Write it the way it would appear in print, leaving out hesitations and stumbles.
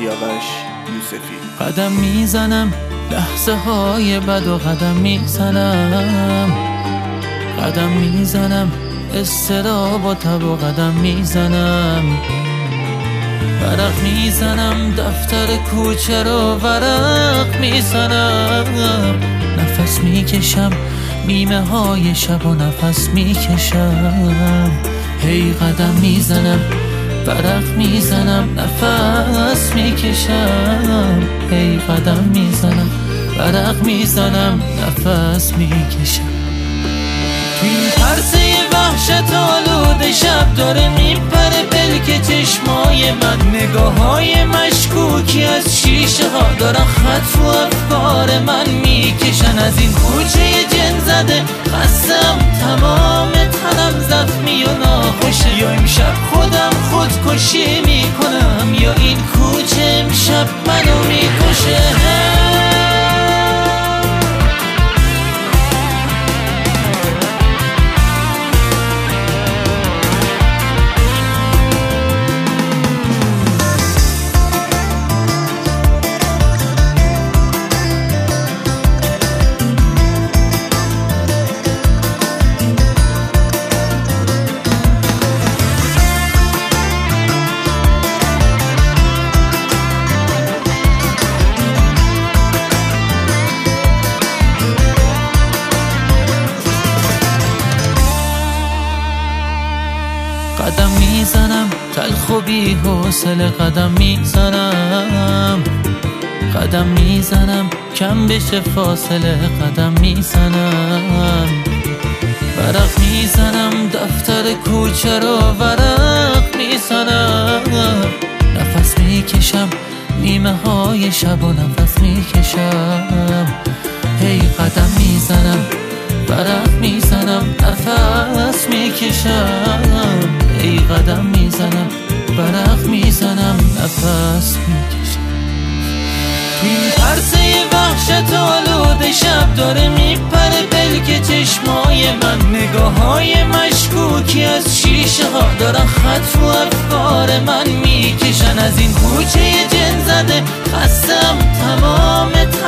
سیاوش یوسفی. قدم میزنم لحظه های بد و قدم میزنم، قدم میزنم استراب و تب و قدم میزنم، ورق میزنم دفتر کوچه رو ورق میزنم، نفس میکشم نیمه های شب و نفس میکشم، هی قدم میزنم ورق میزنم نفس میکشم، هی قدم میزنم ورق میزنم نفس میکشم. تو این پرسه وحشت آلوده شب داره میپره پلک چشمای من، نگاه های مشکوکی از شیشه ها دارن خط رو افکار من میکشن، از این کوچه جن زده خستم تمام تنم زخمی و ناخوشه، یا امشب خودم خودکشی میکنم یا این کوچه امشب منو میکشه. قدم میزنم تلخ و بی حوصله قدم میزنم، قدم میزنم کم بشه فاصله قدم میزنم، ورق میزنم دفتر کوچه رو ورق میزنم، نفس میکشم نیمه های شب و نفس میکشم، هی قدم میزنم ورق میزنم نفس میکشم، ای قدم میزنم ورق میزنم نفس میکشم. این عرصه وحشت آلوده شب داره میپره پلک چشمای من، نگاه های مشکوکی از شیشه ها دارن خط رو افکار من میکشن، از این کوچه جن زده خستم تمام